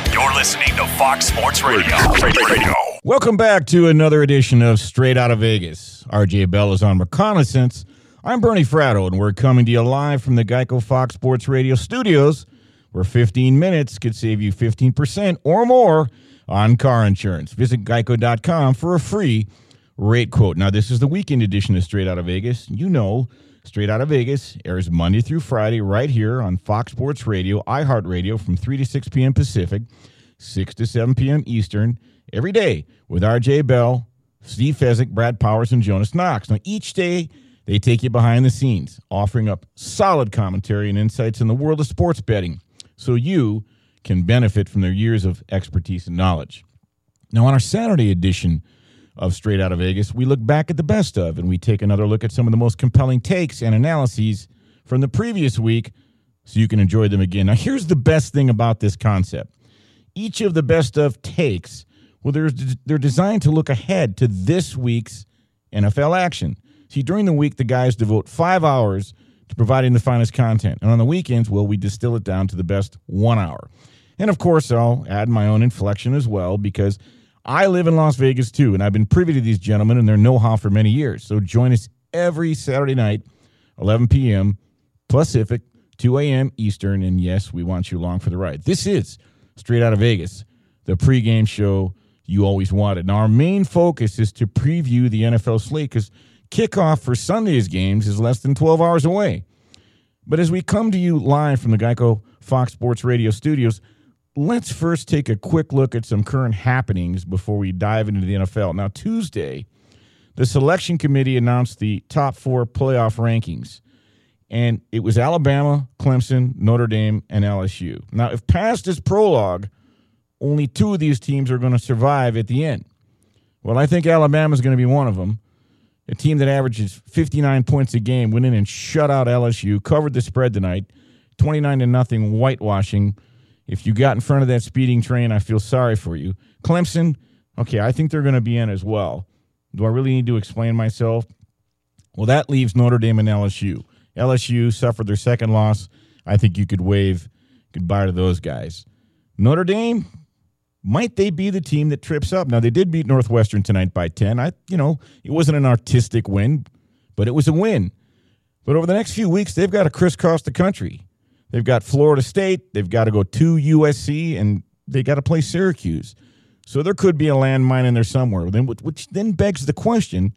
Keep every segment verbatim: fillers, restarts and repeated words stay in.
You're listening to Fox Sports Radio. Radio. Radio. Welcome back to another edition of Straight Out of Vegas. R J Bell is on reconnaissance. I'm Bernie Fratto, and we're coming to you live from the Geico Fox Sports Radio studios, where fifteen minutes could save you fifteen percent or more on car insurance. Visit geico dot com for a free rate quote. Now, this is the weekend edition of Straight Out of Vegas. You know, Straight Out of Vegas airs Monday through Friday right here on Fox Sports Radio, iHeartRadio from three to six p.m. Pacific, six to seven p.m. Eastern, every day with R J Bell, Steve Fezzik, Brad Powers, and Jonas Knox. Now, each day, they take you behind the scenes, offering up solid commentary and insights in the world of sports betting so you can benefit from their years of expertise and knowledge. Now, on our Saturday edition of Straight Out of Vegas, we look back at the best of, and we take another look at some of the most compelling takes and analyses from the previous week so you can enjoy them again. Now, here's the best thing about this concept. Each of the best of takes, well, they're, they're designed to look ahead to this week's N F L action. See, during the week, the guys devote five hours to providing the finest content. And on the weekends, well, we distill it down to the best one hour. And, of course, I'll add my own inflection as well because I live in Las Vegas, too, and I've been privy to these gentlemen and their know-how for many years. So join us every Saturday night, eleven p.m. Pacific, two a.m. Eastern, and, yes, we want you along for the ride. This is Straight Out of Vegas, the pregame show you always wanted. Now, our main focus is to preview the N F L slate because kickoff for Sunday's games is less than twelve hours away. But as we come to you live from the Geico Fox Sports Radio studios, let's first take a quick look at some current happenings before we dive into the N F L. Now, Tuesday, the selection committee announced the top four playoff rankings, and it was Alabama, Clemson, Notre Dame, and L S U. Now, if past is prologue, only two of these teams are going to survive at the end. Well, I think Alabama is going to be one of them. A team that averages fifty-nine points a game went in and shut out L S U, covered the spread tonight, twenty-nine to nothing whitewashing. If you got in front of that speeding train, I feel sorry for you. Clemson, okay, I think they're going to be in as well. Do I really need to explain myself? Well, that leaves Notre Dame and L S U. L S U suffered their second loss. I think you could wave goodbye to those guys. Notre Dame, might they be the team that trips up? Now, they did beat Northwestern tonight by ten. I, you know, it wasn't an artistic win, but it was a win. But over the next few weeks, they've got to crisscross the country. They've got Florida State. They've got to go to U S C, and they got to play Syracuse. So there could be a landmine in there somewhere, which then begs the question.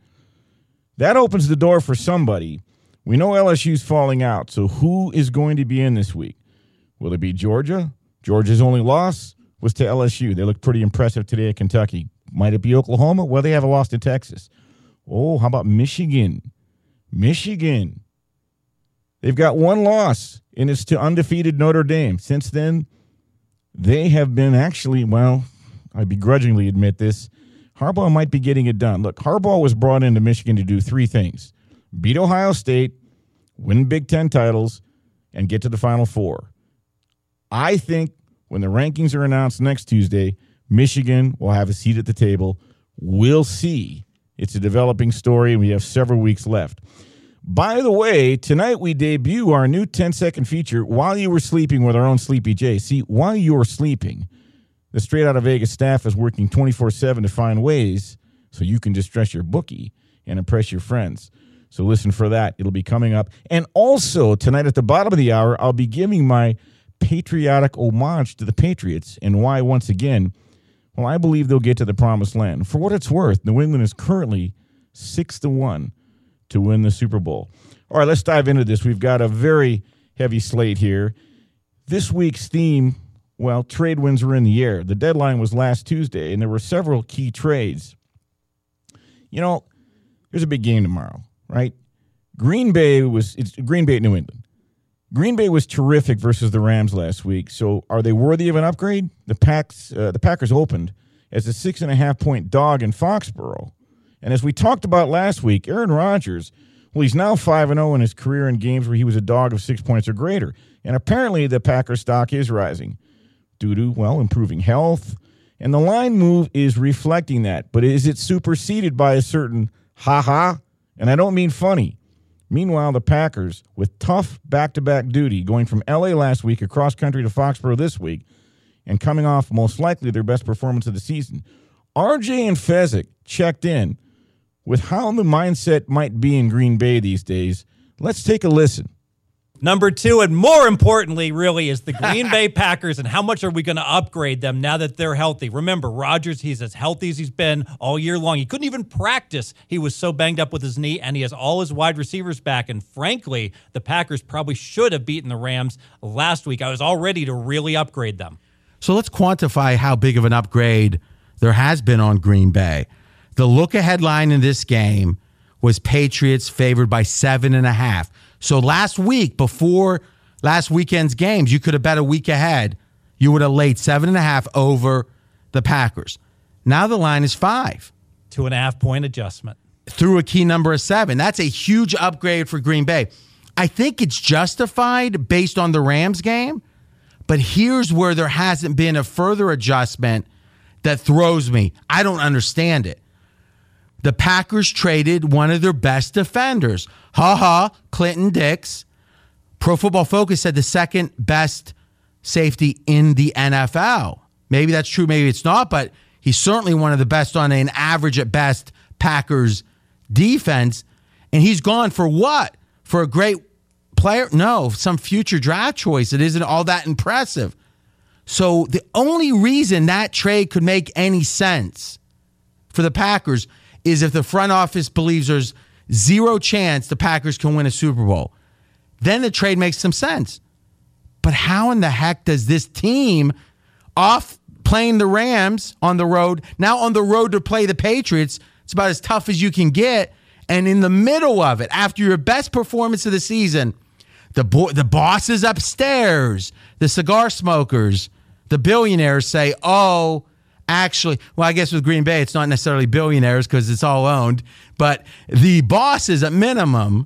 That opens the door for somebody. We know L S U's falling out, so who is going to be in this week? Will it be Georgia? Georgia's only loss was to L S U. They looked pretty impressive today at Kentucky. Might it be Oklahoma? Well, they have a loss to Texas. Oh, how about Michigan? Michigan. They've got one loss, and it's to undefeated Notre Dame. Since then, they have been actually, well, I begrudgingly admit this, Harbaugh might be getting it done. Look, Harbaugh was brought into Michigan to do three things: beat Ohio State, win Big Ten titles, and get to the Final Four. I think when the rankings are announced next Tuesday, Michigan will have a seat at the table. We'll see. It's a developing story, and we have several weeks left. By the way, tonight we debut our new ten-second feature, While You Were Sleeping, with our own Sleepy J. See, while you were sleeping, the Straight Out of Vegas staff is working twenty-four seven to find ways so you can distress your bookie and impress your friends. So listen for that. It'll be coming up. And also, tonight at the bottom of the hour, I'll be giving my patriotic homage to the Patriots and why, once again, well, I believe they'll get to the promised land. For what it's worth, New England is currently six to one to win the Super Bowl. All right, let's dive into this. We've got a very heavy slate here. This week's theme, well, trade winds are in the air. The deadline was last Tuesday, and there were several key trades. You know, there's a big game tomorrow, right? Green Bay was it's Green Bay at New England. Green Bay was terrific versus the Rams last week. So are they worthy of an upgrade? The Packs, uh, the Packers opened as a six and a half point dog in Foxborough. And as we talked about last week, Aaron Rodgers, well, he's now five and oh in his career in games where he was a dog of six points or greater. And apparently the Packers stock is rising due to, well, improving health. And the line move is reflecting that. But is it superseded by a certain ha-ha? And I don't mean funny. Meanwhile, the Packers, with tough back-to-back duty, going from L A last week across country to Foxborough this week, and coming off most likely their best performance of the season. R J and Fezzik checked in with how the mindset might be in Green Bay these days. Let's take a listen. Number two, and more importantly, really, is the Green Bay Packers and how much are we going to upgrade them now that they're healthy. Remember, Rodgers, he's as healthy as he's been all year long. He couldn't even practice. He was so banged up with his knee, and he has all his wide receivers back. And frankly, the Packers probably should have beaten the Rams last week. I was all ready to really upgrade them. So let's quantify how big of an upgrade there has been on Green Bay. The look-ahead line in this game was Patriots favored by seven and a half. So last week, before last weekend's games, you could have bet a week ahead. You would have laid seven and a half over the Packers. Now the line is five. Two and a half point adjustment. Through a key number of seven. That's a huge upgrade for Green Bay. I think it's justified based on the Rams game, but here's where there hasn't been a further adjustment that throws me. I don't understand it. The Packers traded one of their best defenders. Ha ha, Clinton Dix. Pro Football Focus said the second best safety in the N F L. Maybe that's true, maybe it's not, but he's certainly one of the best on an average at best Packers defense. And he's gone for what? For a great player? No, some future draft choice. It isn't all that impressive. So the only reason that trade could make any sense for the Packers is if the front office believes there's zero chance the Packers can win a Super Bowl. Then the trade makes some sense. But how in the heck does this team, off playing the Rams on the road, now on the road to play the Patriots, it's about as tough as you can get, and in the middle of it, after your best performance of the season, the bo- the bosses upstairs, the cigar smokers, the billionaires say, oh, actually, well, I guess with Green Bay, it's not necessarily billionaires because it's all owned, but the bosses at minimum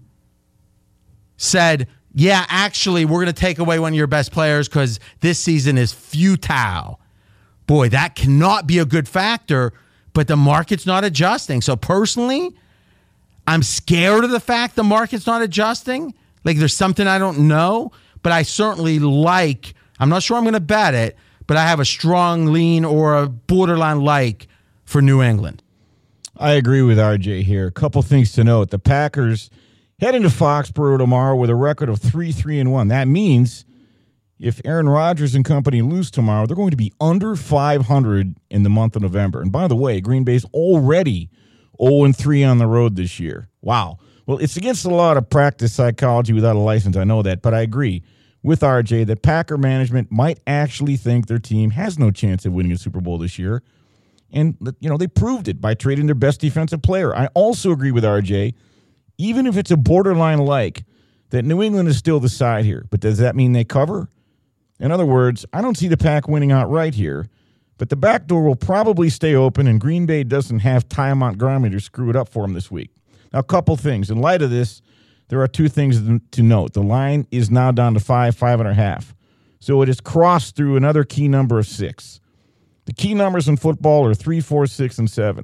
said, yeah, actually, we're going to take away one of your best players because this season is futile. Boy, that cannot be a good factor, but the market's not adjusting. So personally, I'm scared of the fact the market's not adjusting. Like there's something I don't know, but I certainly like, I'm not sure I'm going to bet it, but I have a strong lean or a borderline like for New England. I agree with R J here. A couple things to note. The Packers head into Foxborough tomorrow with a record of three three and one. That means if Aaron Rodgers and company lose tomorrow, they're going to be under five hundred in the month of November. And by the way, Green Bay's already oh and three on the road this year. Wow. Well, it's against a lot of practice psychology without a license. I know that, but I agree with R J that Packer management might actually think their team has no chance of winning a Super Bowl this year. And, you know, they proved it by trading their best defensive player. I also agree with R J, even if it's a borderline like, that New England is still the side here. But does that mean they cover? In other words, I don't see the Pack winning outright here, but the back door will probably stay open, and Green Bay doesn't have Ty Montgomery to screw it up for them this week. Now, a couple things. In light of this, there are two things to note. The line is now down to five, five and a half. So it has crossed through another key number of six. The key numbers in football are three, four, six, and seven.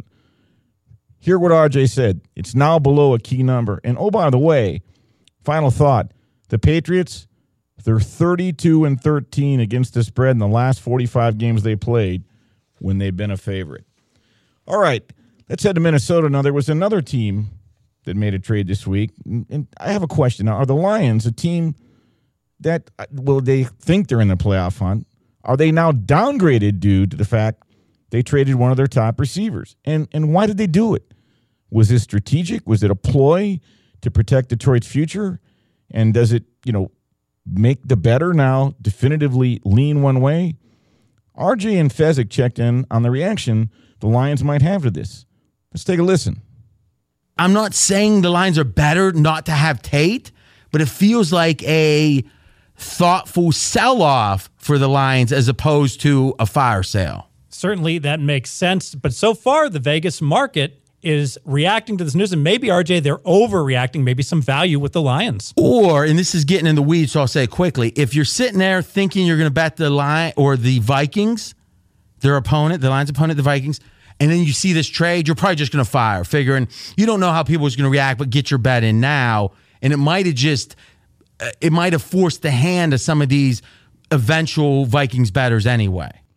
Hear what R J said. It's now below a key number. And oh, by the way, final thought. The Patriots, they're thirty-two and thirteen against the spread in the last forty-five games they played when they've been a favorite. All right, let's head to Minnesota. Now, there was another team that made a trade this week. And I have a question. Now, are the Lions a team that, well, they think they're in the playoff hunt? Are they now downgraded due to the fact they traded one of their top receivers? And and why did they do it? Was this strategic? Was it a ploy to protect Detroit's future? And does it, you know, make the better now definitively lean one way? R J and Fezzik checked in on the reaction the Lions might have to this. Let's take a listen. I'm not saying the Lions are better not to have Tate, but it feels like a thoughtful sell-off for the Lions as opposed to a fire sale. Certainly that makes sense, but so far the Vegas market is reacting to this news, and maybe, R J, they're overreacting, maybe some value with the Lions. Or, and this is getting in the weeds, so I'll say it quickly, if you're sitting there thinking you're going to bet the Lion or the Vikings, their opponent, the Lions' opponent, the Vikings, and then you see this trade, you're probably just going to fire, figuring you don't know how people are going to react, but get your bet in now. And it might have just, it might have forced the hand of some of these eventual Vikings bettors anyway.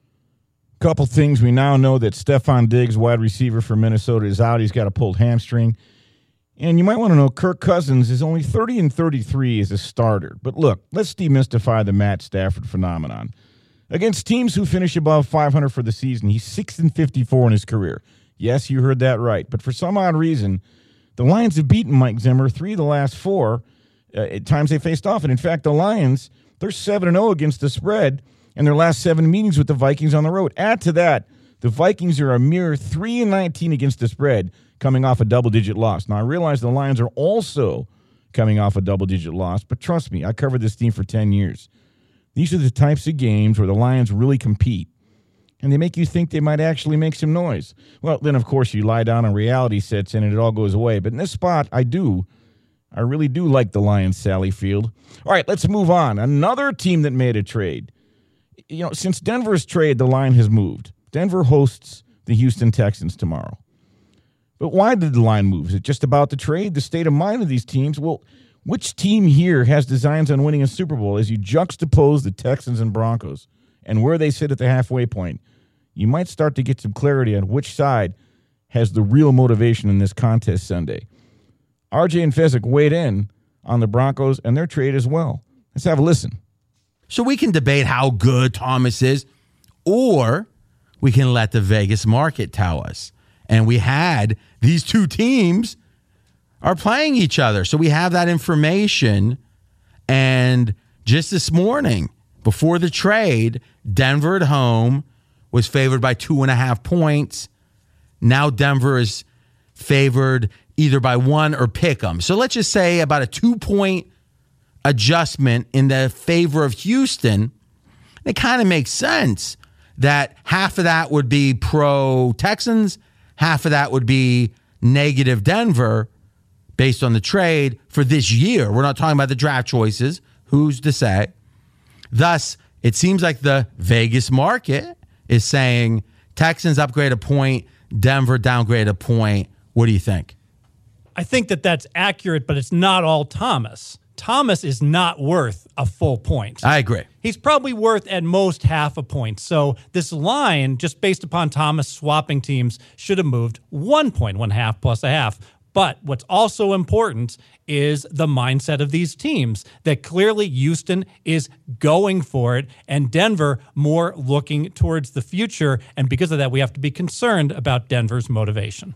Couple things. We now know that Stephon Diggs, wide receiver for Minnesota, is out. He's got a pulled hamstring. And you might want to know Kirk Cousins is only thirty and thirty-three as a starter. But look, let's demystify the Matt Stafford phenomenon. Against teams who finish above five hundred for the season, he's six and fifty-four in his career. Yes, you heard that right. But for some odd reason, the Lions have beaten Mike Zimmer three of the last four uh, at times they faced off. And in fact, the Lions, they're seven and oh against the spread in their last seven meetings with the Vikings on the road. Add to that, the Vikings are a mere three and nineteen against the spread, coming off a double-digit loss. Now, I realize the Lions are also coming off a double-digit loss, but trust me, I covered this team for ten years. These are the types of games where the Lions really compete, and they make you think they might actually make some noise. Well, then, of course, you lie down and reality sets in and it all goes away. But in this spot, I do. I really do like the Lions, Sally Field. All right, let's move on. Another team that made a trade. You know, since Denver's trade, the line has moved. Denver hosts the Houston Texans tomorrow. But why did the line move? Is it just about the trade, the state of mind of these teams? Well, which team here has designs on winning a Super Bowl as you juxtapose the Texans and Broncos and where they sit at the halfway point? You might start to get some clarity on which side has the real motivation in this contest Sunday. R J and Fezzik weighed in on the Broncos and their trade as well. Let's have a listen. So we can debate how good Thomas is, or we can let the Vegas market tell us. And we had these two teams are playing each other. So we have that information. And just this morning, before the trade, Denver at home was favored by two and a half points. Now Denver is favored either by one or pick 'em. So let's just say about a two-point adjustment in the favor of Houston. It kind of makes sense that half of that would be pro-Texans, half of that would be negative Denver based on the trade for this year. We're not talking about the draft choices. Who's to say? Thus, it seems like the Vegas market is saying Texans upgrade a point, Denver downgrade a point. What do you think? I think that that's accurate, but it's not all Thomas. Thomas is not worth a full point. I agree. He's probably worth at most half a point. So this line, just based upon Thomas swapping teams, should have moved one point, one half plus a half. But what's also important is the mindset of these teams, that clearly Houston is going for it and Denver more looking towards the future. And because of that, we have to be concerned about Denver's motivation.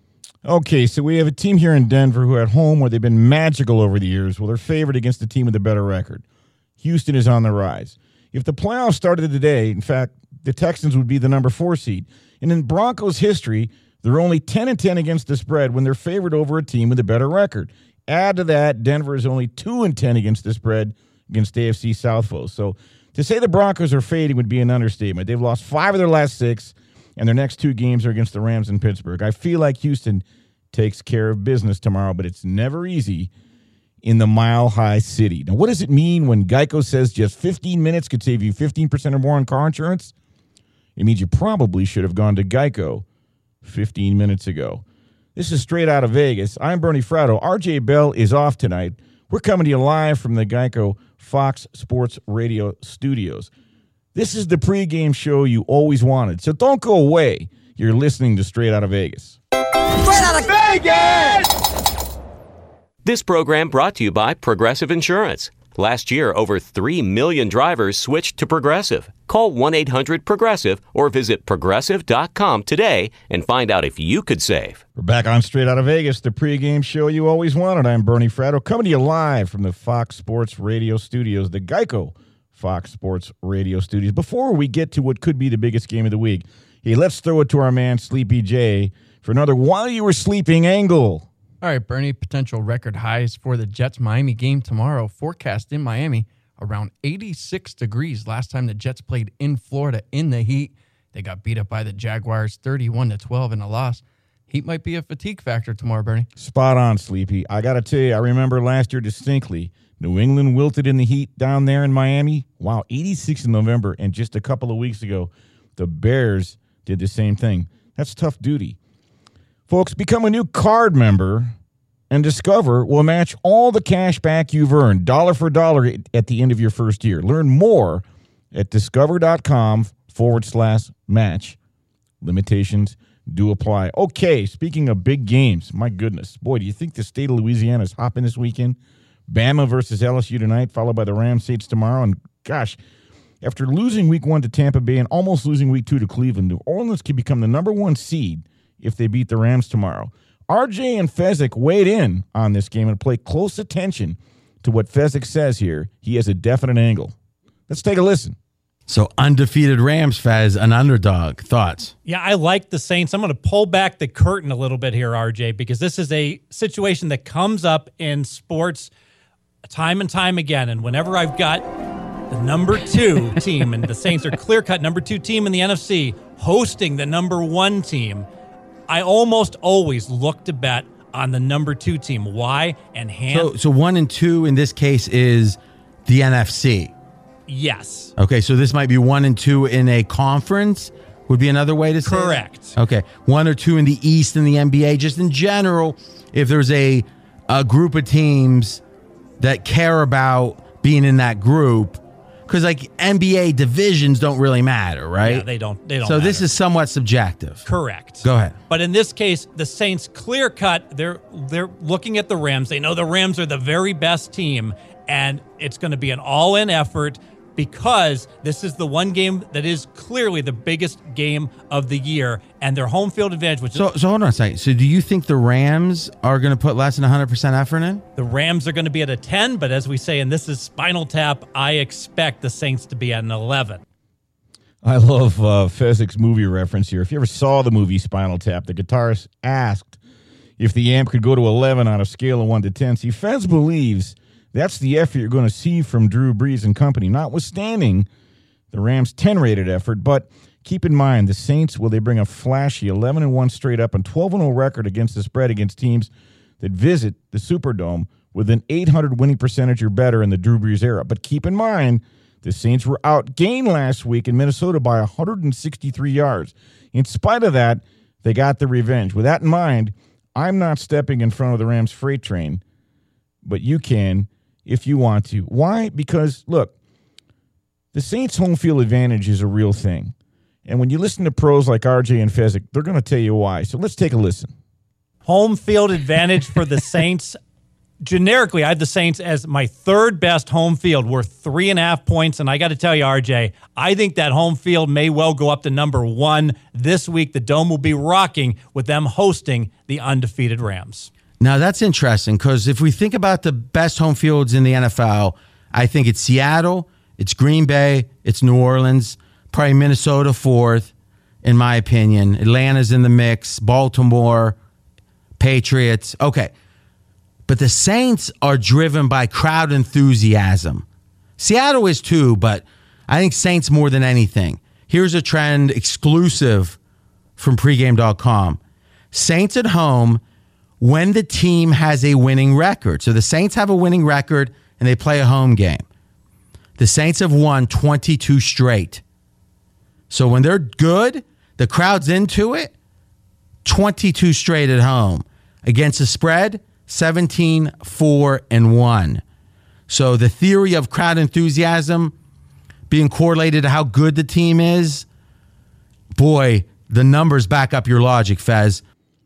Okay, so we have a team here in Denver who at home where they've been magical over the years. Well, they're favored against a team with a better record. Houston is on the rise. If the playoffs started today, in fact, the Texans would be the number four seed. And in Broncos history, they're only ten and ten against the spread when they're favored over a team with a better record. Add to that, Denver is only two and ten against the spread against A F C South foes. So to say the Broncos are fading would be an understatement. They've lost five of their last six, and their next two games are against the Rams and Pittsburgh. I feel like Houston takes care of business tomorrow, but it's never easy in the Mile High City. Now, what does it mean when Geico says just fifteen minutes could save you fifteen percent or more on car insurance? It means you probably should have gone to Geico fifteen minutes ago. This is Straight Out of Vegas. I'm Bernie Fratto. R J Bell is off tonight. We're coming to you live from the Geico Fox Sports Radio studios. This is the pregame show you always wanted, so don't go away. You're listening to Straight Out of Vegas. Straight Out of Vegas! This program brought to you by Progressive Insurance. Last year, over three million drivers switched to Progressive. Call one eight hundred progressive or visit progressive dot com today and find out if you could save. We're back on Straight Out of Vegas, the pregame show you always wanted. I'm Bernie Fratto, coming to you live from the Fox Sports Radio studios, the Geico Fox Sports Radio studios. Before we get to what could be the biggest game of the week, hey, let's throw it to our man, Sleepy J, for another While You Were Sleeping angle. All right, Bernie, potential record highs for the Jets-Miami game tomorrow. Forecast in Miami, around eighty-six degrees. Last time the Jets played in Florida in the heat, they got beat up by the Jaguars thirty-one to twelve in a loss. Heat might be a fatigue factor tomorrow, Bernie. Spot on, Sleepy. I got to tell you, I remember last year distinctly. New England wilted in the heat down there in Miami. Wow, eighty-six in November. And just a couple of weeks ago, the Bears did the same thing. That's tough duty. Folks, become a new card member, and Discover will match all the cash back you've earned, dollar for dollar, at the end of your first year. Learn more at discover dot com forward slash match. Limitations do apply. Okay, speaking of big games, my goodness. Boy, do you think the state of Louisiana is hopping this weekend? Bama versus L S U tonight, followed by the Rams Saints tomorrow. And gosh, after losing week one to Tampa Bay and almost losing week two to Cleveland, New Orleans could become the number one seed if they beat the Rams tomorrow. R J and Fezzik weighed in on this game and pay close attention to what Fezzik says here. He has a definite angle. Let's take a listen. So undefeated Rams, Fez, an underdog. Thoughts? Yeah, I like the Saints. I'm going to pull back the curtain a little bit here, R J, because this is a situation that comes up in sports time and time again. And whenever I've got the number two team, and the Saints are clear-cut number two team in the N F C, hosting the number one team, I almost always look to bet on the number two team. Why? And hand. So, so one and two in this case is the N F C. Yes. Okay, so this might be one and two in a conference, would be another way to say Correct. That? Okay, one or two in the East in the N B A. Just in general, if there's a, a group of teams that care about being in that group, because like N B A divisions don't really matter, right? Yeah, they don't. They don't. So matter. this is somewhat subjective. Correct. Go ahead. But in this case, the Saints clear cut. They're they're looking at the Rams. They know the Rams are the very best team, and it's going to be an all-in effort because this is the one game that is clearly the biggest game of the year, and their home field advantage. Which So, is, so hold on a second. So, do you think the Rams are going to put less than one hundred percent effort in? the Rams are going to be at a ten, but as we say, and this is Spinal Tap, I expect the Saints to be at an eleven. I love uh, Fezzik's movie reference here. If you ever saw the movie Spinal Tap, the guitarist asked if the amp could go to eleven on a scale of one to ten. See, Fez believes that's the effort you're going to see from Drew Brees and company, notwithstanding the Rams' ten-rated effort. But keep in mind, the Saints, will they bring a flashy eleven and one straight up and twelve and oh record against the spread against teams that visit the Superdome with an eight hundred winning percentage or better in the Drew Brees era. But keep in mind, the Saints were outgained last week in Minnesota by one hundred sixty-three yards. In spite of that, they got the revenge. With that in mind, I'm not stepping in front of the Rams freight train, but you can if you want to. Why? Because, look, the Saints' home field advantage is a real thing. And when you listen to pros like R J and Fezzik, they're going to tell you why. So let's take a listen. Home field advantage for the Saints. Generically, I have the Saints as my third best home field, worth three and a half points. And I got to tell you, R J, I think that home field may well go up to number one this week. The Dome will be rocking with them hosting the undefeated Rams. Now, that's interesting because if we think about the best home fields in the N F L, I think it's Seattle, it's Green Bay, it's New Orleans, probably Minnesota fourth, in my opinion. Atlanta's in the mix, Baltimore, Patriots. Okay. But the Saints are driven by crowd enthusiasm. Seattle is too, but I think Saints more than anything. Here's a trend exclusive from pregame dot com. Saints at home when the team has a winning record. So the Saints have a winning record and they play a home game. The Saints have won twenty-two straight. So when they're good, the crowd's into it, twenty-two straight at home. Against the spread, seventeen, four, and one. So the theory of crowd enthusiasm being correlated to how good the team is, boy, the numbers back up your logic, Fez.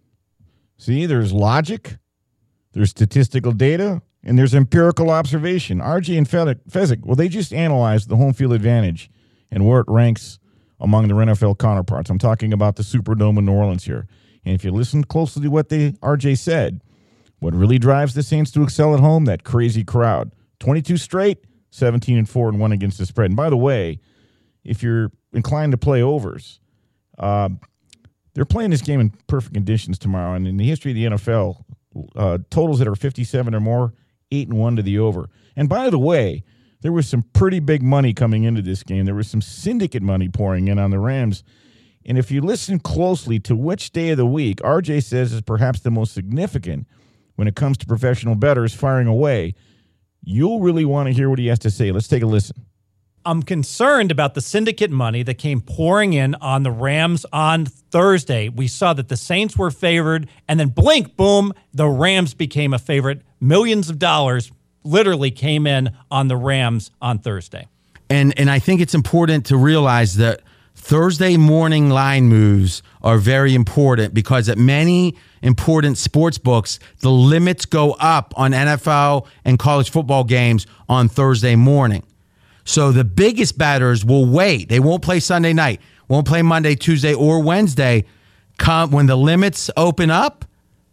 See, there's logic, there's statistical data, and there's empirical observation. R J and Fezzik, well, they just analyzed the home field advantage and where it ranks among their N F L counterparts. I'm talking about the Superdome in New Orleans here. And if you listen closely to what they R J said, what really drives the Saints to excel at home, that crazy crowd. twenty-two straight, seventeen and four and one against the spread. And by the way, if you're inclined to play overs, uh, they're playing this game in perfect conditions tomorrow. And in the history of the N F L, uh, totals that are fifty-seven or more, eight and one to the over. And by the way, there was some pretty big money coming into this game. There was some syndicate money pouring in on the Rams. And if you listen closely to which day of the week R J says is perhaps the most significant when it comes to professional bettors firing away, you'll really want to hear what he has to say. Let's take a listen. I'm concerned about the syndicate money that came pouring in on the Rams on Thursday. We saw that the Saints were favored, and then blink, boom, the Rams became a favorite. Millions of dollars literally came in on the Rams on Thursday. And and I think it's important to realize that Thursday morning line moves are very important because at many important sports books, the limits go up on N F L and college football games on Thursday morning. So the biggest bettors will wait. They won't play Sunday night, won't play Monday, Tuesday, or Wednesday. Come when the limits open up,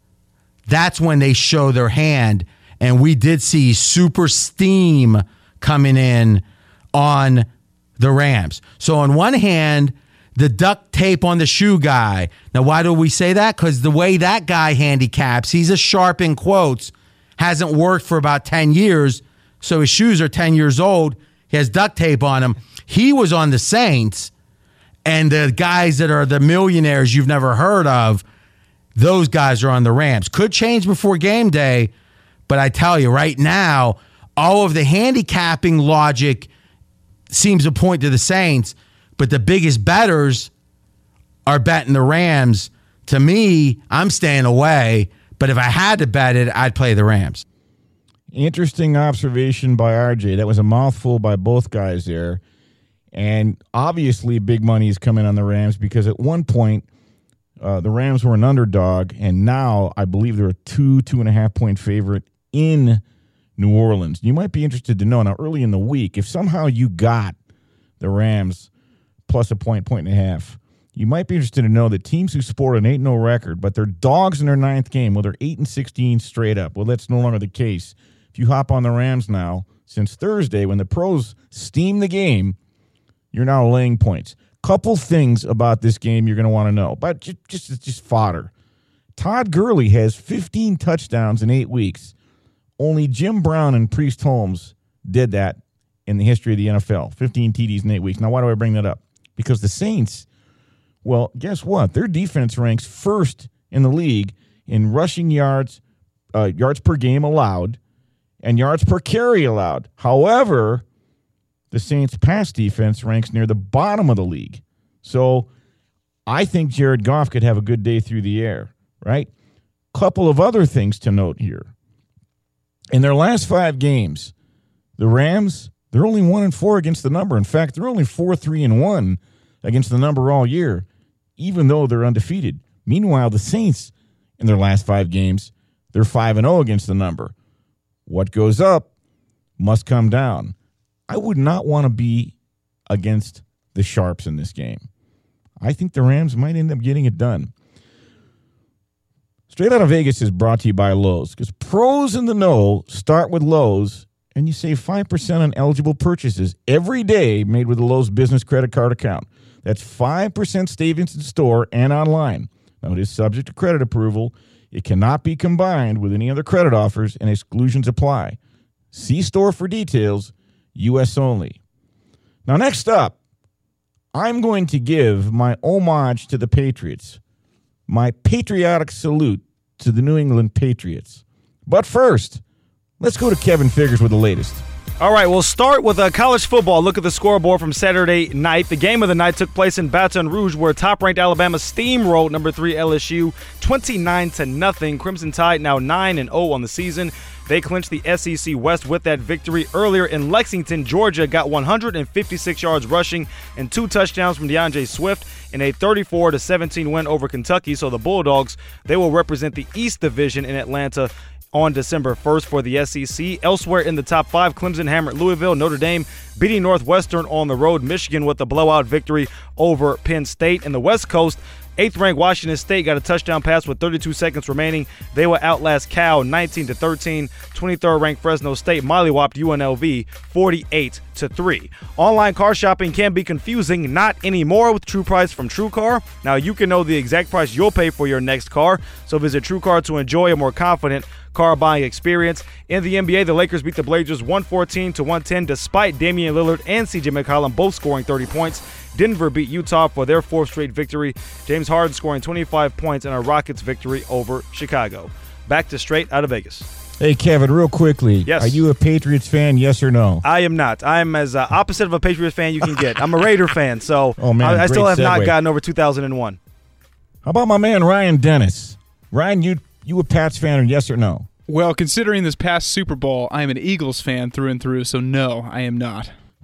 that's when they show their hand. And we did see super steam coming in on the Rams. So on one hand, the duct tape on the shoe guy. Now, why do we say that? Because the way that guy handicaps, he's a sharp in quotes, hasn't worked for about ten years. So his shoes are ten years old. He has duct tape on him. He was on the Saints, and the guys that are the millionaires you've never heard of, those guys are on the Rams. Could change before game day, but I tell you right now, all of the handicapping logic seems to point to the Saints, but the biggest bettors are betting the Rams. To me, I'm staying away, but if I had to bet it, I'd play the Rams. Interesting observation by R J. That was a mouthful by both guys there. And obviously big money is coming on the Rams because at one point uh, the Rams were an underdog, and now I believe they're a two, two and a half point favorite in New Orleans. You might be interested to know now early in the week, if somehow you got the Rams plus a point, point and a half, you might be interested to know that teams who sport an eight and oh record, but they're dogs in their ninth game, well, they're eight and sixteen straight up. Well, that's no longer the case. If you hop on the Rams now, since Thursday, when the pros steam the game, you're now laying points. Couple things about this game you're going to want to know, but just, just, just fodder. Todd Gurley has fifteen touchdowns in eight weeks. Only Jim Brown and Priest Holmes did that in the history of the N F L, fifteen T Ds in eight weeks. Now, why do I bring that up? Because the Saints, well, guess what? Their defense ranks first in the league in rushing yards, uh, yards per game allowed, and yards per carry allowed. However, the Saints' pass defense ranks near the bottom of the league. So I think Jared Goff could have a good day through the air, right? Couple of other things to note here. In their last five games, the Rams, they're only one and four against the number. In fact, they're only four, three, and one against the number all year, even though they're undefeated. Meanwhile, the Saints, in their last five games, they're five and zero against the number. What goes up must come down. I would not want to be against the Sharps in this game. I think the Rams might end up getting it done. Straight Out of Vegas is brought to you by Lowe's, because pros in the know start with Lowe's, and you save five percent on eligible purchases every day made with a Lowe's business credit card account. That's five percent savings in store and online. Now, it is subject to credit approval. It cannot be combined with any other credit offers, and exclusions apply. See store for details. U S only. Now, next up, I'm going to give my homage to the Patriots, my patriotic salute to the New England Patriots. But first, let's go to Kevin Figures with the latest. All right, we'll start with uh, college football. Look at the scoreboard from Saturday night. The game of the night took place in Baton Rouge, where top-ranked Alabama steamrolled number three L S U twenty-nine to nothing. Crimson Tide now nine and oh on the season. They clinched the S E C West with that victory. Earlier in Lexington, Georgia got one hundred fifty-six yards rushing and two touchdowns from DeAndre Swift in a thirty-four to seventeen win over Kentucky. So the Bulldogs, they will represent the East Division in Atlanta on December first for the S E C. Elsewhere in the top five, Clemson hammered Louisville, Notre Dame beating Northwestern on the road, Michigan with a blowout victory over Penn State. In the West Coast, eighth-ranked Washington State got a touchdown pass with thirty-two seconds remaining. They will outlast Cal nineteen to thirteen. twenty-third-ranked Fresno State mollywopped U N L V forty-eight to three. Online car shopping can be confusing, not anymore with True Price from TrueCar. Now you can know the exact price you'll pay for your next car, so visit TrueCar to enjoy a more confident car buying experience. In the N B A, the Lakers beat the Blazers one fourteen to one ten despite Damian Lillard and C J McCollum both scoring thirty points. Denver beat Utah for their fourth straight victory. James Harden scoring twenty-five points in a Rockets victory over Chicago. Back to Straight Out of Vegas. Hey, Kevin, real quickly. Yes. Are you a Patriots fan, yes or no? I am not. I am as uh, opposite of a Patriots fan you can get. I'm a Raider fan, so oh, man, I, I still have segue. not gotten over two thousand one. How about my man Ryan Dennis? Ryan, you you a Pats fan, yes or no? Well, considering this past Super Bowl, I am an Eagles fan through and through, so no, I am not.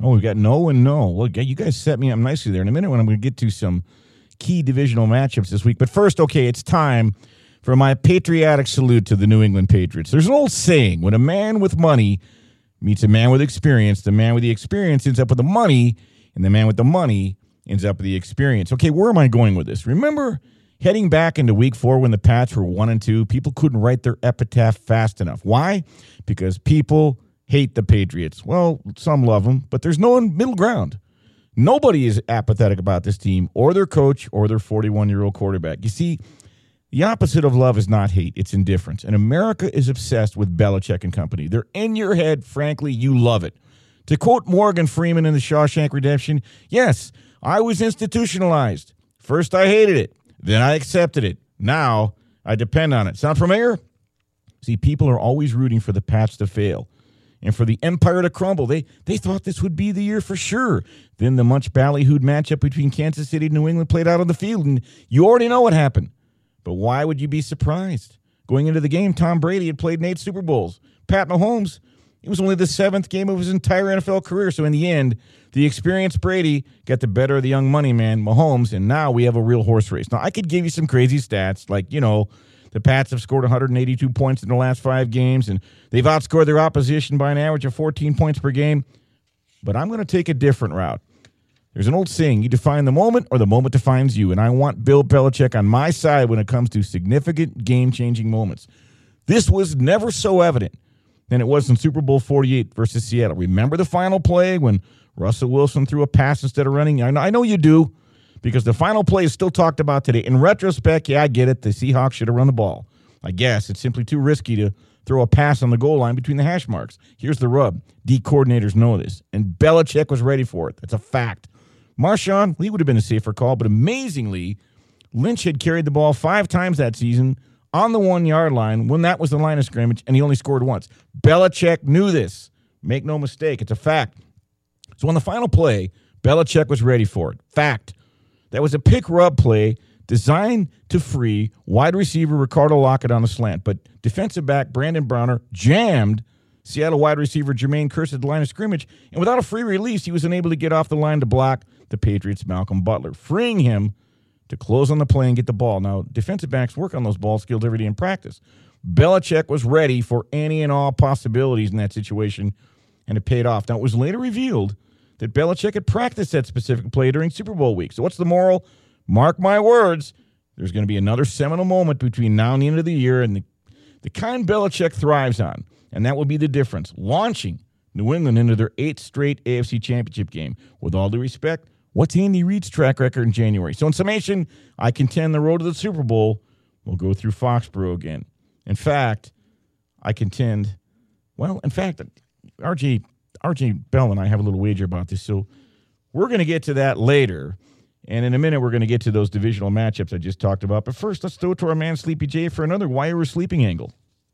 Oh, we've got no and no. Well, you guys set me up nicely there. In a minute when I'm going to get to some key divisional matchups this week. But first, okay, it's time for my patriotic salute to the New England Patriots. There's an old saying, when a man with money meets a man with experience, the man with the experience ends up with the money, and the man with the money ends up with the experience. Okay, where am I going with this? Remember heading back into week four when the Pats were one and two, people couldn't write their epitaph fast enough. Why? Because people hate the Patriots. Well, some love them, but there's no middle ground. Nobody is apathetic about this team or their coach or their forty-one-year-old quarterback. You see, the opposite of love is not hate. It's indifference. And America is obsessed with Belichick and company. They're in your head. Frankly, you love it. To quote Morgan Freeman in The Shawshank Redemption, yes, I was institutionalized. First I hated it. Then I accepted it. Now I depend on it. Sound familiar? See, people are always rooting for the Pats to fail and for the empire to crumble. They they thought this would be the year for sure. Then the much ballyhooed matchup between Kansas City and New England played out on the field, and you already know what happened. But why would you be surprised? Going into the game, Tom Brady had played in eight Super Bowls. Pat Mahomes, it was only the seventh game of his entire N F L career. So in the end, the experienced Brady got the better of the young money man, Mahomes, and now we have a real horse race. Now, I could give you some crazy stats, like, you know, the Pats have scored one hundred eighty-two points in the last five games, and they've outscored their opposition by an average of fourteen points per game. But I'm going to take a different route. There's an old saying, you define the moment or the moment defines you, and I want Bill Belichick on my side when it comes to significant game-changing moments. This was never so evident than it was in Super Bowl forty-eight versus Seattle. Remember the final play when Russell Wilson threw a pass instead of running? I know, I know you do, because the final play is still talked about today. In retrospect, yeah, I get it. The Seahawks should have run the ball. I guess it's simply too risky to throw a pass on the goal line between the hash marks. Here's the rub. D coordinators know this, and Belichick was ready for it. That's a fact. Marshawn, he would have been a safer call, but amazingly, Lynch had carried the ball five times that season on the one-yard line when that was the line of scrimmage, and he only scored once. Belichick knew this. Make no mistake, it's a fact. So on the final play, Belichick was ready for it. Fact. That was a pick-rub play designed to free wide receiver Ricardo Lockett on the slant, but defensive back Brandon Browner jammed Seattle wide receiver Jermaine Kearse at the line of scrimmage, and without a free release, he was unable to get off the line to block the Patriots' Malcolm Butler, freeing him to close on the play and get the ball. Now, defensive backs work on those ball skills every day in practice. Belichick was ready for any and all possibilities in that situation, and it paid off. Now, it was later revealed that Belichick had practiced that specific play during Super Bowl week. So what's the moral? Mark my words, there's going to be another seminal moment between now and the end of the year, and the, the kind Belichick thrives on, and that will be the difference, launching New England into their eighth straight A F C Championship game. With all due respect, what's Andy Reid's track record in January? So in summation, I contend the road to the Super Bowl will go through Foxborough again. In fact, I contend, well, in fact, R J R J Bell and I have a little wager about this, so we're going to get to that later. And in a minute, we're going to get to those divisional matchups I just talked about. But first, let's throw it to our man Sleepy J for another Why You Were Sleeping angle.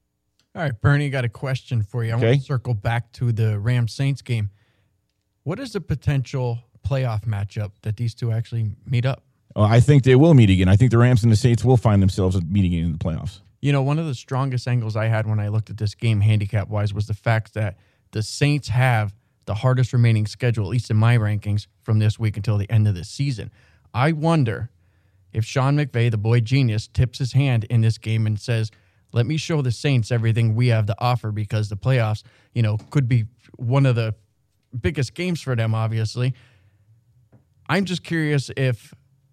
All right, Bernie, got a question for you. I Okay. want to circle back to the Rams-Saints game. What is the potential playoff matchup that these two actually meet up? Oh, I think they will meet again. I think the Rams and the Saints will find themselves meeting again in the playoffs. You know, one of the strongest angles I had when I looked at this game handicap-wise was the fact that the Saints have the hardest remaining schedule, at least in my rankings, from this week until the end of the season. I wonder if Sean McVay, the boy genius, tips his hand in this game and says, let me show the Saints everything we have to offer, because the playoffs, you know, could be one of the biggest games for them, obviously. I'm just curious if,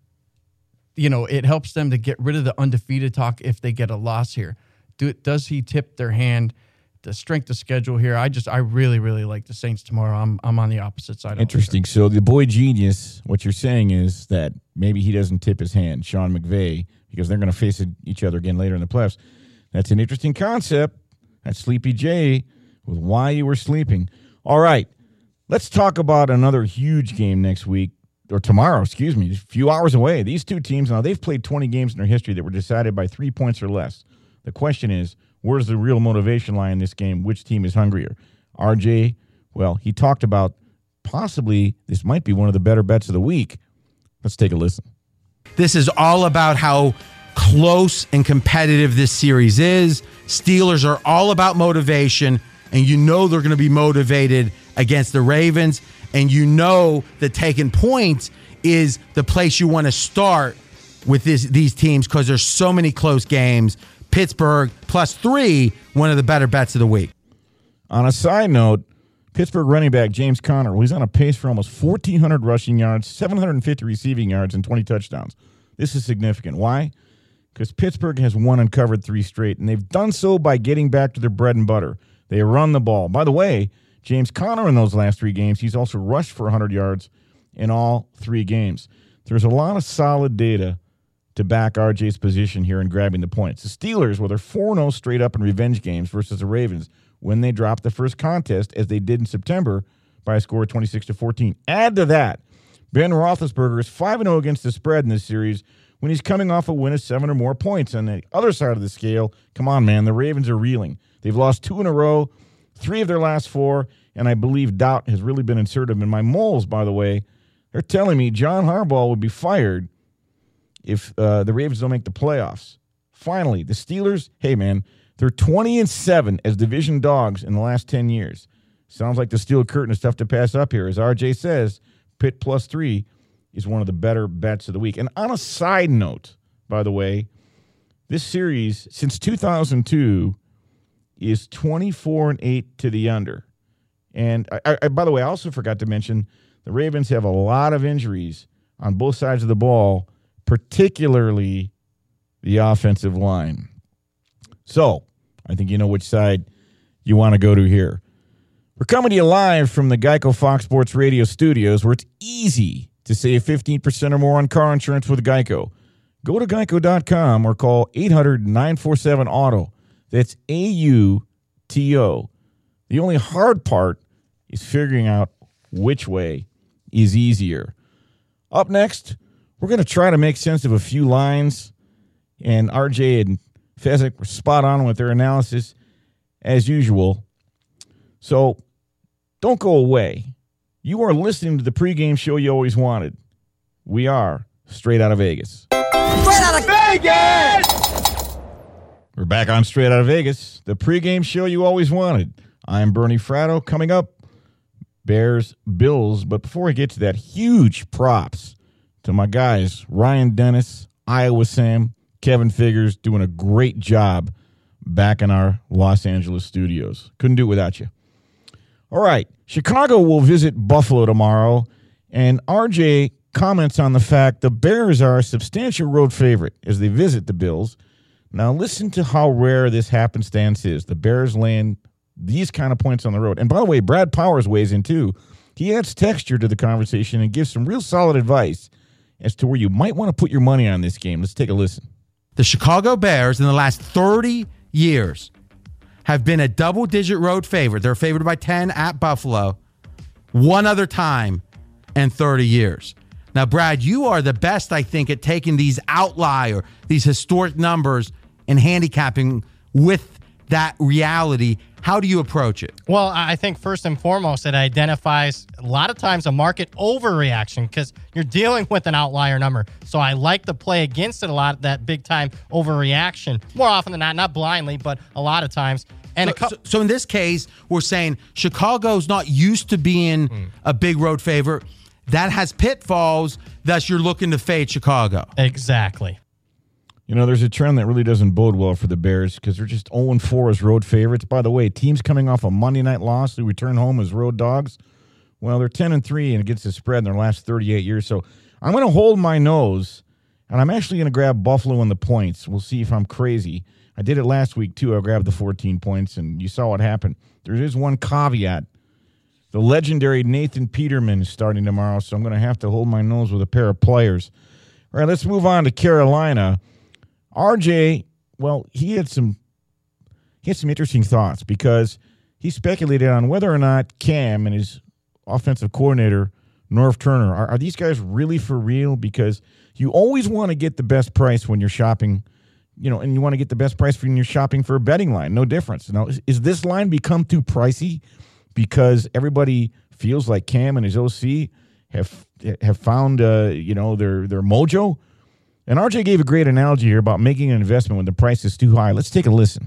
you know, it helps them to get rid of the undefeated talk if they get a loss here. Do, does he tip their hand? The strength of schedule here, I just, I really, really like the Saints tomorrow. I'm, I'm on the opposite side. Interesting. So the boy genius, what you're saying is that maybe he doesn't tip his hand, Sean McVay, because they're going to face each other again later in the playoffs. That's an interesting concept. That's Sleepy J with Why You Were Sleeping. All right, let's talk about another huge game next week, or tomorrow, excuse me, a few hours away. These two teams, now they've played twenty games in their history that were decided by three points or less. The question is, where's the real motivation lie in this game? Which team is hungrier? R J, well, he talked about possibly this might be one of the better bets of the week. Let's take a listen. This is all about how close and competitive this series is. Steelers are all about motivation, and you know they're going to be motivated against the Ravens, and you know that taking points is the place you want to start with this, these teams because there's so many close games. Pittsburgh plus three, one of the better bets of the week. On a side note, Pittsburgh running back James Conner, well, he's on a pace for almost fourteen hundred rushing yards, seven hundred fifty receiving yards, and twenty touchdowns. This is significant. Why? Because Pittsburgh has won and covered three straight, and they've done so by getting back to their bread and butter. They run the ball. By the way, James Conner in those last three games, he's also rushed for one hundred yards in all three games. There's a lot of solid data to back R J's position here in grabbing the points. The Steelers, well, they're four and oh straight up in revenge games versus the Ravens when they dropped the first contest, as they did in September, by a score of twenty-six to fourteen. Add to that, Ben Roethlisberger is five and oh against the spread in this series when he's coming off a win of seven or more points. On the other side of the scale, come on, man, the Ravens are reeling. They've lost two in a row, three of their last four, and I believe doubt has really been inserted. And my moles, by the way, they're telling me John Harbaugh would be fired if uh, the Ravens don't make the playoffs. Finally, the Steelers, hey, man, they're twenty and seven as division dogs in the last ten years. Sounds like the steel curtain is tough to pass up here. As R J says, Pitt plus three is one of the better bets of the week. And on a side note, by the way, this series, since two thousand two, is twenty-four and eight to the under. And, I, I, by the way, I also forgot to mention the Ravens have a lot of injuries on both sides of the ball, particularly the offensive line. So, I think you know which side you want to go to here. We're coming to you live from the Geico Fox Sports Radio studios, where it's easy to save fifteen percent or more on car insurance with Geico. Go to geico dot com or call eight hundred, nine four seven, auto. That's A U T O. The only hard part is figuring out which way is easier. Up next, we're going to try to make sense of a few lines, and R J and Fezzik were spot on with their analysis, as usual. So, don't go away. You are listening to the pregame show you always wanted. We are Straight Out of Vegas. Straight out of Vegas! We're back on Straight Out of Vegas, the pregame show you always wanted. I'm Bernie Fratto. Coming up, Bears, Bills. But before I get to that, huge props to my guys, Ryan Dennis, Iowa Sam, Kevin Figures, doing a great job back in our Los Angeles studios. Couldn't do it without you. All right, Chicago will visit Buffalo tomorrow, and R J comments on the fact the Bears are a substantial road favorite as they visit the Bills. Now listen to how rare this happenstance is. The Bears land these kind of points on the road. And by the way, Brad Powers weighs in too. He adds texture to the conversation and gives some real solid advice as to where you might want to put your money on this game. Let's take a listen. The Chicago Bears in the last thirty years have been a double-digit road favorite. They're favored by ten at Buffalo one other time in thirty years. Now, Brad, you are the best, I think, at taking these outlier, these historic numbers and handicapping with that reality. How do you approach it? Well, I think first and foremost, it identifies a lot of times a market overreaction because you're dealing with an outlier number. So I like to play against it a lot, that big time overreaction. More often than not, not blindly, but a lot of times. And so, a co- so, so in this case, we're saying Chicago's not used to being mm. a big road favorite. That has pitfalls, thus you're looking to fade Chicago. Exactly. You know, there's a trend that really doesn't bode well for the Bears because they're just oh and four as road favorites. By the way, teams coming off a Monday night loss who return home as road dogs, well, they're ten and three and against the spread in their last thirty-eight years. So I'm going to hold my nose, and I'm actually going to grab Buffalo in the points. We'll see if I'm crazy. I did it last week, too. I grabbed the fourteen points, and you saw what happened. There is one caveat. The legendary Nathan Peterman is starting tomorrow, so I'm going to have to hold my nose with a pair of players. All right, let's move on to Carolina. R J, well, he had some he had some interesting thoughts because he speculated on whether or not Cam and his offensive coordinator, Norv Turner, are, are these guys really for real? Because you always want to get the best price when you're shopping, you know, and you want to get the best price when you're shopping for a betting line. No difference. Now, is, is this line become too pricey because everybody feels like Cam and his O C have have found, uh, you know, their their mojo? And R J gave a great analogy here about making an investment when the price is too high. Let's take a listen.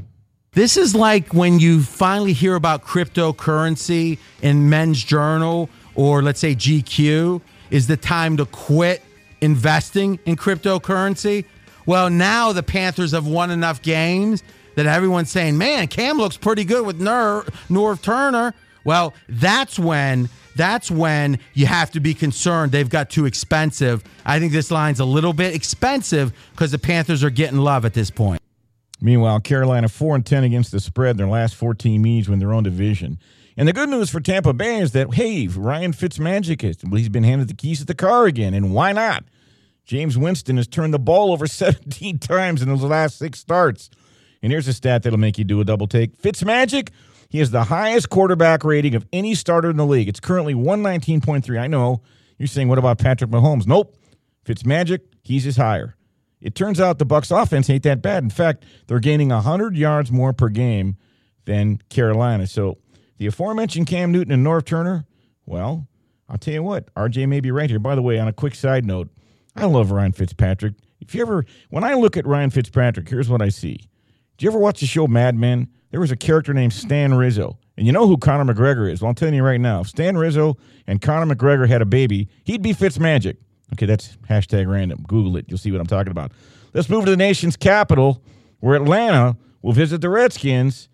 This is like when you finally hear about cryptocurrency in Men's Journal or let's say G Q is the time to quit investing in cryptocurrency. Well, now the Panthers have won enough games that everyone's saying, man, Cam looks pretty good with Ner- Norv Turner. Well, that's when that's when you have to be concerned they've got too expensive. I think this line's a little bit expensive because the Panthers are getting love at this point. Meanwhile, Carolina four and ten against the spread in their last fourteen meetings win their own division. And the good news for Tampa Bay is that, hey, Ryan Fitzmagic, is, well, he's been handed the keys to the car again, and why not? James Winston has turned the ball over seventeen times in his last six starts. And here's a stat that'll make you do a double take. Fitzmagic, he has the highest quarterback rating of any starter in the league. It's currently one nineteen point three. I know. You're saying, what about Patrick Mahomes? Nope. Fitzmagic, he's his higher. It turns out the Bucs offense ain't that bad. In fact, they're gaining one hundred yards more per game than Carolina. So the aforementioned Cam Newton and Norv Turner, well, I'll tell you what, R J may be right here. By the way, on a quick side note, I love Ryan Fitzpatrick. If you ever, when I look at Ryan Fitzpatrick, here's what I see. Did you ever watch the show Mad Men? There was a character named Stan Rizzo. And you know who Conor McGregor is. Well, I'm telling you right now, if Stan Rizzo and Conor McGregor had a baby, he'd be Fitzmagic. Okay, that's hashtag random. Google it. You'll see what I'm talking about. Let's move to the nation's capital, where Atlanta will visit the Redskins.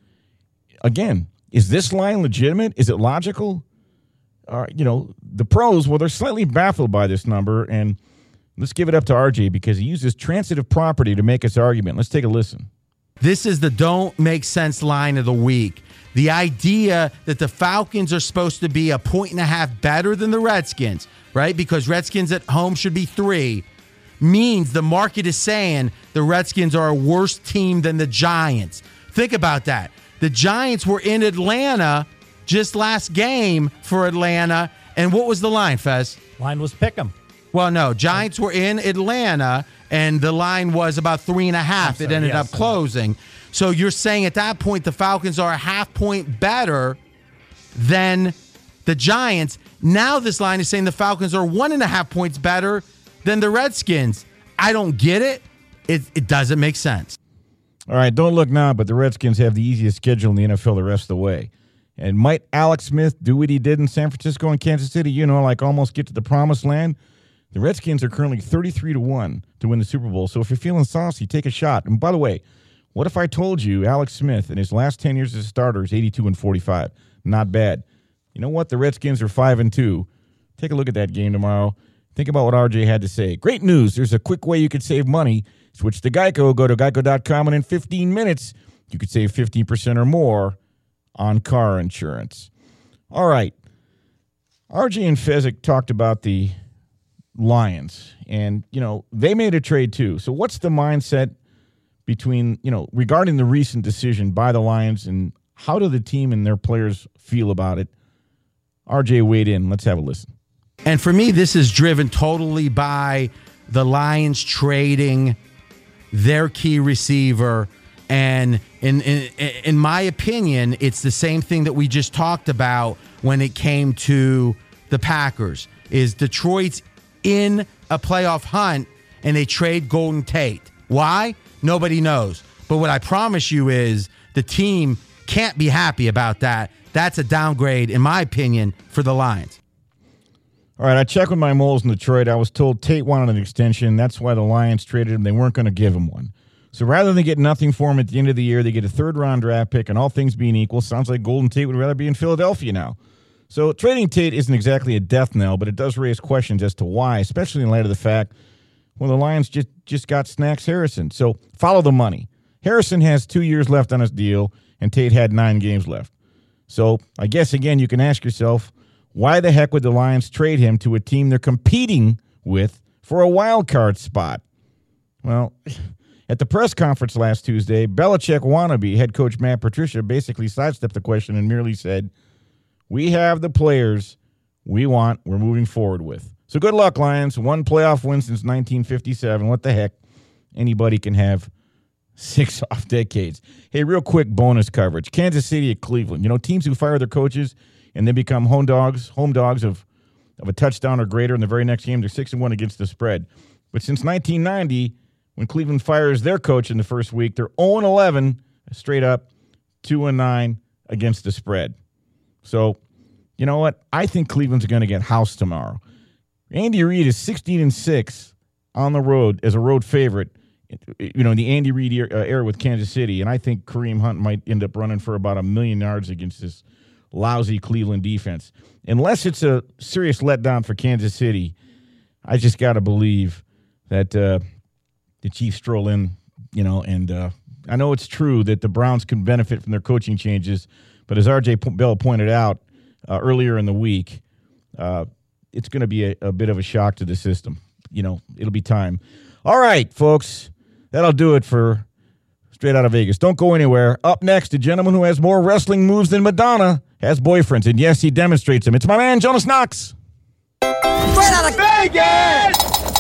Again, is this line legitimate? Is it logical? Uh, you know, the pros, well, they're slightly baffled by this number. And let's give it up to R J because he uses transitive property to make his argument. Let's take a listen. This is the don't make sense line of the week. The idea that the Falcons are supposed to be a point and a half better than the Redskins, right? Because Redskins at home should be three, means the market is saying the Redskins are a worse team than the Giants. Think about that. The Giants were in Atlanta just last game for Atlanta. And what was the line, Fez? Line was pick 'em. Well, no, Giants were in Atlanta, and the line was about three and a half. Sorry, it ended yes, up closing. So you're saying at that point the Falcons are a half point better than the Giants. Now this line is saying the Falcons are one and a half points better than the Redskins. I don't get it. It, it doesn't make sense. All right, don't look now, but the Redskins have the easiest schedule in the N F L the rest of the way. And might Alex Smith do what he did in San Francisco and Kansas City, you know, like almost get to the promised land? The Redskins are currently thirty-three to one to win the Super Bowl. So if you're feeling saucy, take a shot. And by the way, what if I told you Alex Smith in his last ten years as a starter is eighty-two and forty-five? Not bad. You know what? The Redskins are five and two. Take a look at that game tomorrow. Think about what R J had to say. Great news. There's a quick way you could save money. Switch to Geico. Go to geico dot com, and in fifteen minutes, you could save fifteen percent or more on car insurance. All right. R J and Fezzik talked about the Lions, and, you know, they made a trade too. So what's the mindset between, you know, regarding the recent decision by the Lions, and how do the team and their players feel about it? R J weighed in. Let's have a listen. And for me, this is driven totally by the Lions trading their key receiver. And in, in in my opinion, it's the same thing that we just talked about when it came to the Packers, is Detroit's in a playoff hunt and they trade Golden Tate. Why? Nobody knows. But what I promise you is the team can't be happy about that. That's a downgrade, in my opinion, for the Lions. All right, I checked with my moles in Detroit. I was told Tate wanted an extension. That's why the Lions traded him. They weren't going to give him one. So rather than get nothing for him at the end of the year, they get a third-round draft pick, and all things being equal, sounds like Golden Tate would rather be in Philadelphia now. So trading Tate isn't exactly a death knell, but it does raise questions as to why, especially in light of the fact, well, the Lions just, just got Snacks Harrison. So follow the money. Harrison has two years left on his deal, and Tate had nine games left. So I guess, again, you can ask yourself, why the heck would the Lions trade him to a team they're competing with for a wild card spot? Well, at the press conference last Tuesday, Belichick wannabe head coach Matt Patricia basically sidestepped the question and merely said, we have the players we want, we're moving forward with. So good luck, Lions. One playoff win since nineteen fifty-seven. What the heck? Anybody can have six off decades. Hey, real quick bonus coverage. Kansas City at Cleveland. You know, teams who fire their coaches and then become home dogs, home dogs of, of a touchdown or greater in the very next game, they're six and one against the spread. But since nineteen ninety, when Cleveland fires their coach in the first week, they're oh and eleven straight up two and nine against the spread. So, you know what? I think Cleveland's going to get housed tomorrow. Andy Reid is sixteen and six on the road as a road favorite. You know, in the Andy Reid era, uh, era with Kansas City, and I think Kareem Hunt might end up running for about a million yards against this lousy Cleveland defense. Unless it's a serious letdown for Kansas City, I just got to believe that uh, the Chiefs stroll in, you know, and uh, I know it's true that the Browns can benefit from their coaching changes, but as R J Bell pointed out uh, earlier in the week, uh, it's going to be a, a bit of a shock to the system. You know, it'll be time. All right, folks. That'll do it for Straight Out of Vegas. Don't go anywhere. Up next, a gentleman who has more wrestling moves than Madonna has boyfriends. And yes, he demonstrates them. It's my man, Jonas Knox. Straight Out of Vegas!